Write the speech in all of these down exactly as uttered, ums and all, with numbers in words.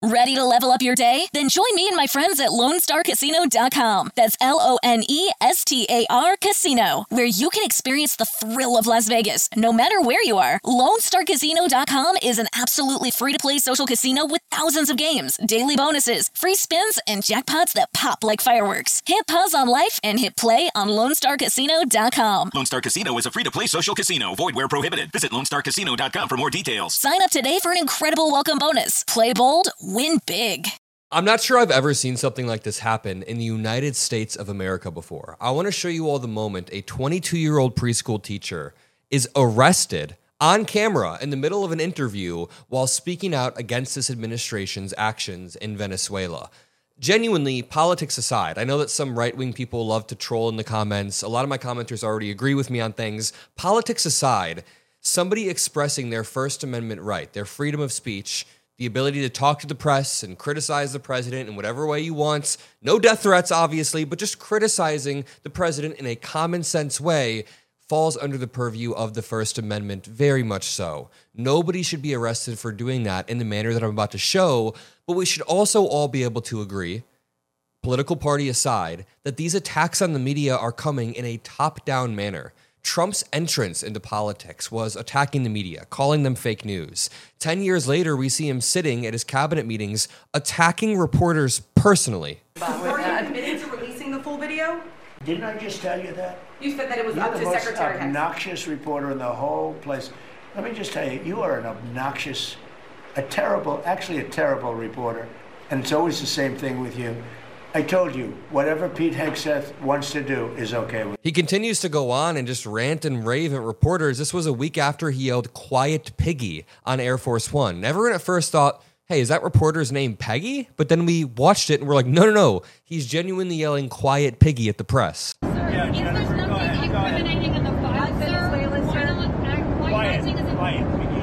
Ready to level up your day? Then join me and my friends at Lone Star Casino dot com. That's L O N E S T A R Casino, where you can experience the thrill of Las Vegas, no matter where you are. Lone Star Casino dot com is an absolutely free-to-play social casino with thousands of games, daily bonuses, free spins, and jackpots that pop like fireworks. Hit pause on life and hit play on Lone Star Casino dot com. Lone Star Casino is a free-to-play social casino. Void where prohibited. Visit Lone Star Casino dot com for more details. Sign up today for an incredible welcome bonus. Play bold, win big. I'm not sure I've ever seen something like this happen in the United States of America before. I want to show you all the moment a twenty-two-year-old preschool teacher is arrested on camera in the middle of an interview while speaking out against this administration's actions in Venezuela. Genuinely, politics aside, I know that some right-wing people love to troll in the comments. A lot of my commenters already agree with me on things. Politics aside, somebody expressing their First Amendment right, their freedom of speech, the ability to talk to the press and criticize the president in whatever way you want. No death threats, obviously, but just criticizing the president in a common sense way falls under the purview of the First Amendment, very much so. Nobody should be arrested for doing that in the manner that I'm about to show, but we should also all be able to agree, political party aside, that these attacks on the media are coming in a top-down manner. Trump's entrance into politics was attacking the media, calling them fake news. Ten years later, we see him sitting at his cabinet meetings, attacking reporters personally. Are you admitting to releasing the full video? Didn't I just tell you that? You said that it was You're up the to most Secretary Hicks. obnoxious reporter in the whole place. Let me just tell you, you are an obnoxious, a terrible, actually a terrible reporter, and it's always the same thing with you. I told you, whatever Pete Hegseth wants to do is okay with me. He continues to go on and just rant and rave at reporters. This was a week after he yelled "Quiet Piggy" on Air Force One. Everyone at first thought, hey, is that reporter's name Peggy? But then we watched it and we're like, no, no, no. He's genuinely yelling "Quiet Piggy" at the press. Sir, yeah, is there something incriminating in the file, sir? Why not, why are you using as a... Quiet Piggy.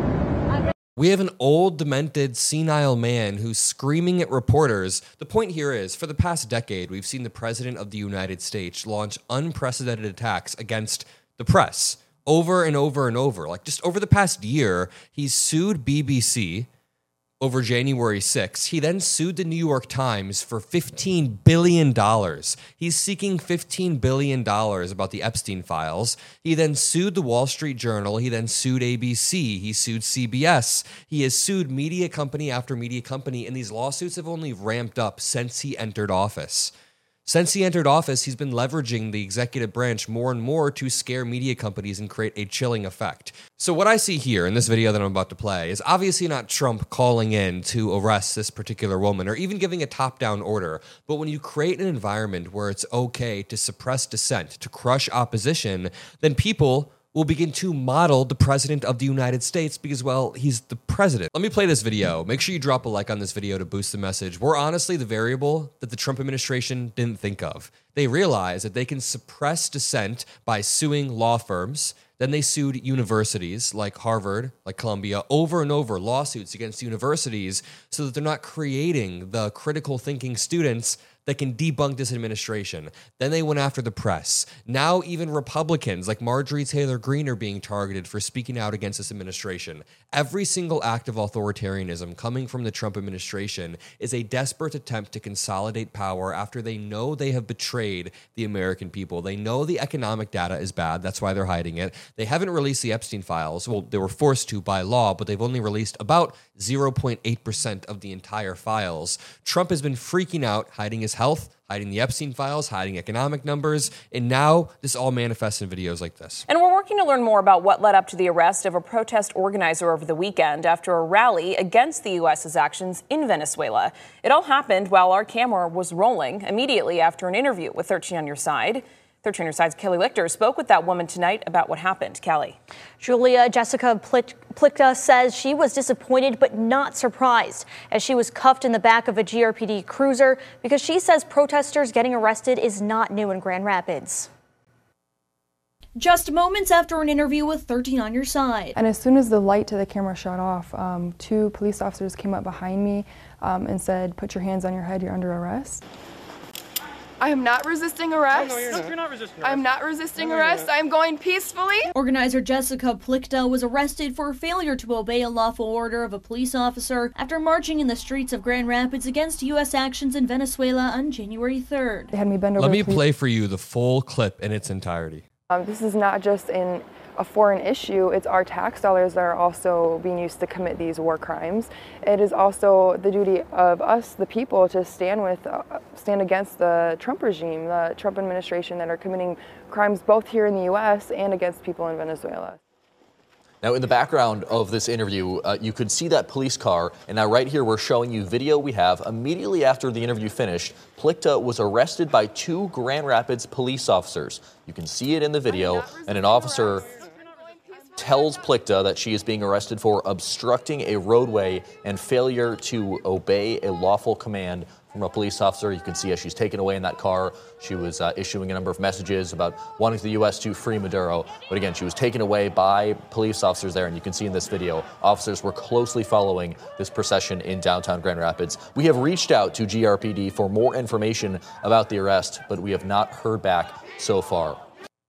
We have an old, demented, senile man who's screaming at reporters. The point here is, for the past decade, we've seen the President of the United States launch unprecedented attacks against the press over and over and over. Like, just over the past year, he's sued B B C over January sixth. He then sued the New York Times for fifteen billion dollars. He's seeking fifteen billion dollars about the Epstein files. He then sued the Wall Street Journal. He then sued A B C. He sued C B S. He has sued media company after media company, and these lawsuits have only ramped up since he entered office. Since he entered office, he's been leveraging the executive branch more and more to scare media companies and create a chilling effect. So what I see here in this video that I'm about to play is obviously not Trump calling in to arrest this particular woman or even giving a top-down order. But when you create an environment where it's okay to suppress dissent, to crush opposition, then people will begin to model the president of the United States because, well, he's the president. Let me play this video. Make sure you drop a like on this video to boost the message. We're honestly the variable that the Trump administration didn't think of. They realized that they can suppress dissent by suing law firms. Then they sued universities like Harvard, like Columbia, over and over, lawsuits against universities so that they're not creating the critical thinking students that can debunk this administration. Then they went after the press. Now even Republicans like Marjorie Taylor Greene are being targeted for speaking out against this administration. Every single act of authoritarianism coming from the Trump administration is a desperate attempt to consolidate power after they know they have betrayed the American people. They know the economic data is bad. That's why they're hiding it. They haven't released the Epstein files. Well, they were forced to by law, but they've only released about zero point eight percent of the entire files. Trump has been freaking out, hiding his health, hiding the Epstein files, hiding economic numbers, and now this all manifests in videos like this. And we're working to learn more about what led up to the arrest of a protest organizer over the weekend after a rally against the U S's actions in Venezuela. It all happened while our camera was rolling immediately after an interview with thirteen on Your Side. thirteen on Your Side's Kelly Lichter spoke with that woman tonight about what happened. Kelly. Julia, Jessica Plicka says she was disappointed but not surprised as she was cuffed in the back of a G R P D cruiser because she says protesters getting arrested is not new in Grand Rapids. Just moments after an interview with thirteen on Your Side. And as soon as the light to the camera shut off, um, two police officers came up behind me um, and said, "Put your hands on your head, you're under arrest." I am not resisting arrest. Oh, no, you're not. You're not resisting arrest. I'm not resisting no, arrest. I am going peacefully. Organizer Jessica Plichta was arrested for failure to obey a lawful order of a police officer after marching in the streets of Grand Rapids against U S actions in Venezuela on January third. They had me bend over. Let me play for you the full clip in its entirety. Um, this is not just in a foreign issue, it's our tax dollars that are also being used to commit these war crimes. It is also the duty of us, the people, to stand with, uh, stand against the Trump regime, the Trump administration that are committing crimes both here in the U S and against people in Venezuela. Now, in the background of this interview, uh, you could see that police car, and now right here we're showing you video we have. Immediately after the interview finished, Plichta was arrested by two Grand Rapids police officers. You can see it in the video, and an officer tells Plichta that she is being arrested for obstructing a roadway and failure to obey a lawful command from a police officer. You can see as she's taken away in that car, she was uh, issuing a number of messages about wanting the U S to free Maduro. But again, she was taken away by police officers there, and you can see in this video, officers were closely following this procession in downtown Grand Rapids. We have reached out to G R P D for more information about the arrest, but we have not heard back so far.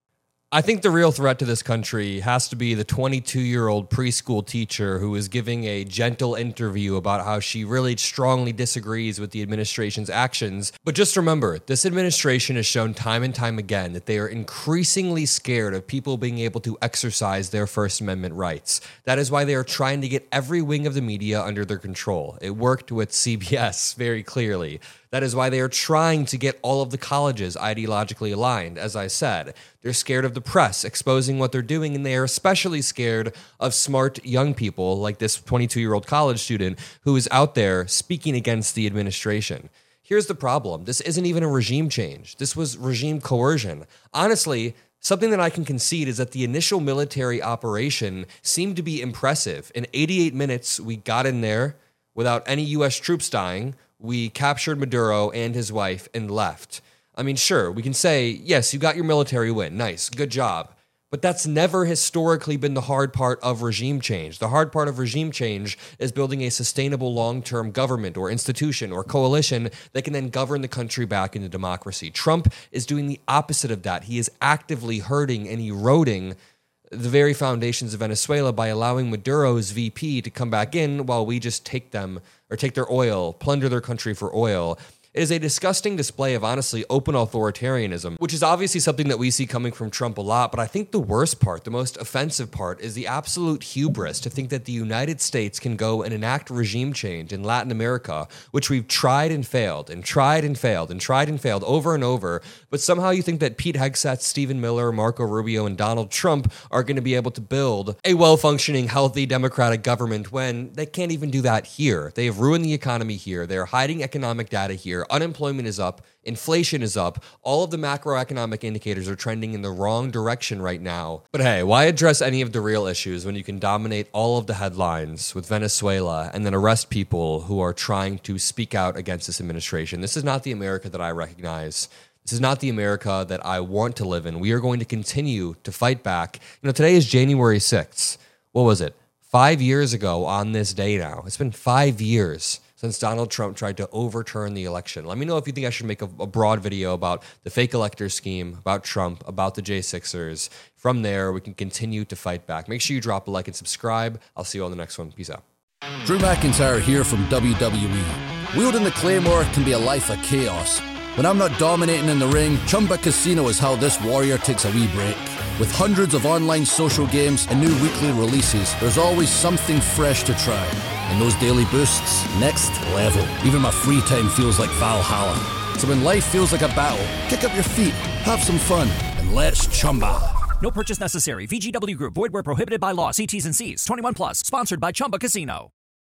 I think the real threat to this country has to be the twenty-two-year-old preschool teacher who is giving a gentle interview about how she really strongly disagrees with the administration's actions. But just remember, this administration has shown time and time again that they are increasingly scared of people being able to exercise their First Amendment rights. That is why they are trying to get every wing of the media under their control. It worked with C B S very clearly. That is why they are trying to get all of the colleges ideologically aligned, as I said. They're scared of the press exposing what they're doing, and they are especially scared of smart young people like this twenty-two-year-old college student who is out there speaking against the administration. Here's the problem. This isn't even a regime change. This was regime coercion. Honestly, something that I can concede is that the initial military operation seemed to be impressive. In eighty-eight minutes, we got in there without any U S troops dying. We captured Maduro and his wife and left. I mean, sure, we can say, yes, you got your military win. Nice, good job. But that's never historically been the hard part of regime change. The hard part of regime change is building a sustainable long-term government or institution or coalition that can then govern the country back into democracy. Trump is doing the opposite of that. He is actively hurting and eroding the very foundations of Venezuela by allowing Maduro's V P to come back in while we just take them or take their oil, plunder their country for oil. It is a disgusting display of, honestly, open authoritarianism, which is obviously something that we see coming from Trump a lot. But I think the worst part, the most offensive part, is the absolute hubris to think that the United States can go and enact regime change in Latin America, which we've tried and failed and tried and failed and tried and failed over and over. But somehow you think that Pete Hegseth, Stephen Miller, Marco Rubio, and Donald Trump are going to be able to build a well-functioning, healthy, democratic government when they can't even do that here. They have ruined the economy here. They're hiding economic data here. Unemployment is up. Inflation is up. All of the macroeconomic indicators are trending in the wrong direction right now. But hey, why address any of the real issues when you can dominate all of the headlines with Venezuela and then arrest people who are trying to speak out against this administration? This is not the America that I recognize. This is not the America that I want to live in. We are going to continue to fight back. You know, today is January sixth. What was it? Five years ago on this day now. It's been five years since Donald Trump tried to overturn the election. Let me know if you think I should make a, a broad video about the fake elector scheme, about Trump, about the J sixers. From there, we can continue to fight back. Make sure you drop a like and subscribe. I'll see you on the next one. Peace out. Drew McIntyre here from W W E. Wielding the Claymore can be a life of chaos. When I'm not dominating in the ring, Chumba Casino is how this warrior takes a wee break. With hundreds of online social games and new weekly releases, there's always something fresh to try. And those daily boosts, next level. Even my free time feels like Valhalla. So when life feels like a battle, kick up your feet, have some fun, and let's Chumba. No purchase necessary. V G W Group. Void where prohibited by law. See T's and C's. twenty-one plus. Sponsored by Chumba Casino.